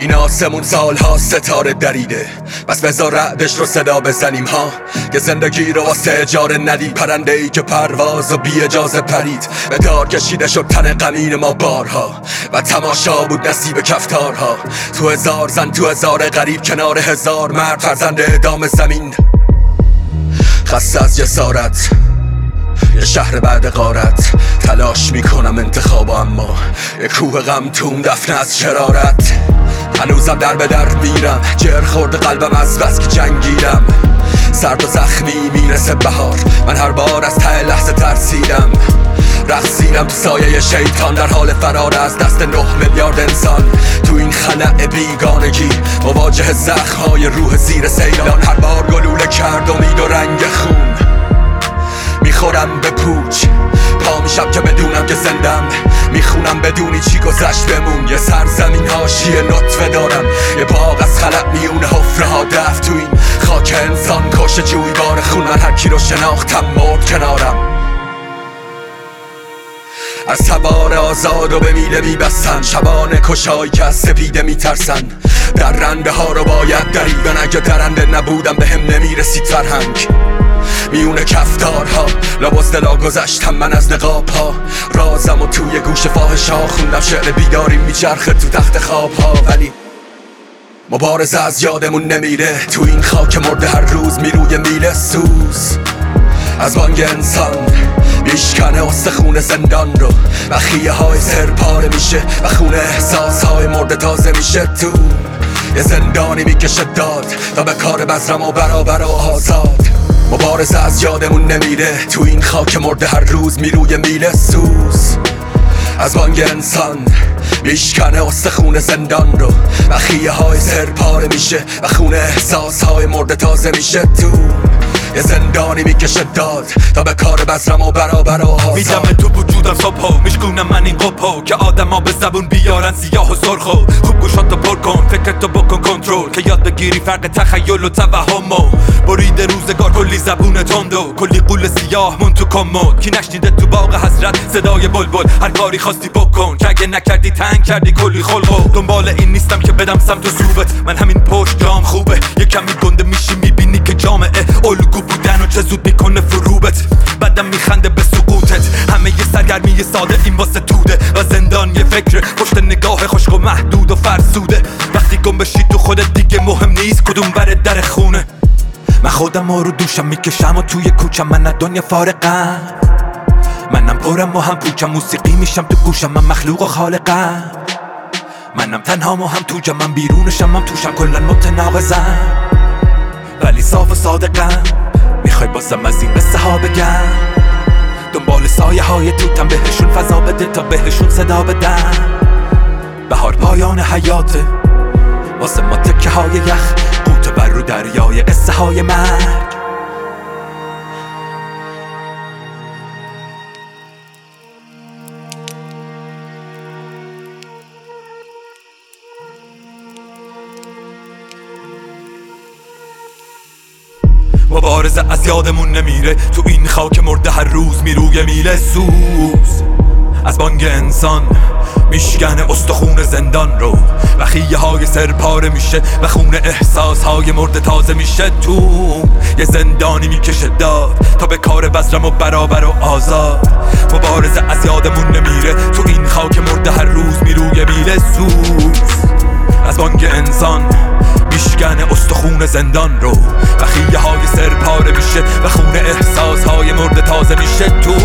این آسمون سالها ستاره دریده، بس بذار رعدش رو صدا بزنیم ها، که زندگی رو واسه اجاره ندید. پرنده ای که پرواز و بی اجازه پرید، به دار کشیده شد تن غمین ما بارها، و تماشا بود نصیب کفتارها. تو هزار زن تو هزار غریب، کنار هزار مرد فرزند اعدام زمین. خسته از جسارت یه شهر بعد غارت، تلاش میکنم انتخاب، اما یه کوه غم توم دفنه از شرارت. هنوزم در به در میرم، جر خورد قلبم از بس که جنگیدم. سرد و زخمی میرسه بهار، من هر بار از ته لحظه ترسیدم. رقصیدم تو سایه شیطان، در حال فرار از دست 9 میلیارد انسان. تو این خلأ بیگانگی مواجه زخم‌های روح زیر سیلان. هر بار گلوله کرد امید و رنگ خون، میخورم به پوچ پا میشم که بدونم که زندم. میخونم بدونی چی گذشت بمون. یه سرزمین حاشیه نطفه دارم، یه باغ از خلق میونه حفره ها دفت. تو این خاک انسان کش جویبار خون، من هر کی رو شناختم مرد کنارم. از تبار آزاد و به میله میبستن، شبان کشایی که از سپیده میترسن. در رنده ها رو باید دریدن، اگه درنده نبودم به هم نمیرسید فرهنگ. میونه کفتارها لباس دلا گذشتم من از نقاب ها، رازم و توی گوش فاحش ها خوندم. شعر بیداری میچرخه تو تخت خواب ها، ولی مبارزه از یادمون نمیره. تو این خاک مرده هر روز میروی میله سوز از بانگ انسان میشکنه استخون زندان رو، و خیه های سر پاره میشه و خون احساس های مرده تازه میشه. تو یه زندانی میکشه داد تا به کار بزرم و برابر و آزاد. مبارزه از یادمون نمیره. تو این خاک مرده هر روز میروی میله سوز از بانگ انسان میشکنه استخون زندان رو، و خیه های سر پاره میشه و خون احساس های مرده تازه میشه. تو یه زندانی میکشه داد تا به کار بزرم و برابر و آزاد. میدم تو وجودم صبحو، میشکونم من این قپو که آدم ها به زبون بیارن سیاه و سرخو. خوب گوشاتو پر کن، فکرتو بکن کنترل، که یاد بگیری فرق تخیل و توهمو. برید روزگار کلی زبون تندو، کلی قول سیاه مون تو کمد. کی نشنیده تو باغ حسرت صدای بلبل، هر کاری خواستی بکن که اگه نکردی تنگ کردی کلی خلقو. دنبال این نیستم که بدم سمت و سوبت، من همین پشت جام خوبه. یه کمی گنده میشی میبینی که جامعه الگو بودن و چه زود میکنه فروبت. بعدم میخنده به سقوطت، همه یه سرگرمی ساده این واسه توده، و زندان یه فکر پشت نگاه خشک و محدود و فرسوده. وقتی گم بشی تو خودت دیگه مهم نیست کدوم بر در خونه. من خودم رو دوشم میکشم و توی کوچم، من از دنیا فارقم. منم پرم و هم پوچم، موسیقی میشم تو گوشم، من مخلوق و خالقم. منم تنهام و هم تو جمعم، بیرونشم هم توشم، کلن متناقضم ولی صاف و صادقم. میخوای بازم از این قصه ها بگم، دنبال سایه های توتم، بهشون فضا بده تا بهشون صدا بدم. بهار پایان حیاته واسه ما تکه های یخ، قوت بر رو دریای قصه های مرگ. مبارزه از یادمون نمیره. تو این خاک مرده هر روز میروی میله سوز از بانگ انسان میشکنه استخون زندان رو، و خیه های سر پاره میشه و خون احساس های مرده تازه میشه. تو یه زندانی میکشه داد تا به کار بزرم و برابر و آزاد. مبارزه از یادمون نمیره. تو این خاک مرده هر روز میروی میله سوز از بانگ انسان میشکنه استخون زندان رو، و خیه های سر پاره میشه و خون احساس های مرده تازه میشه. تو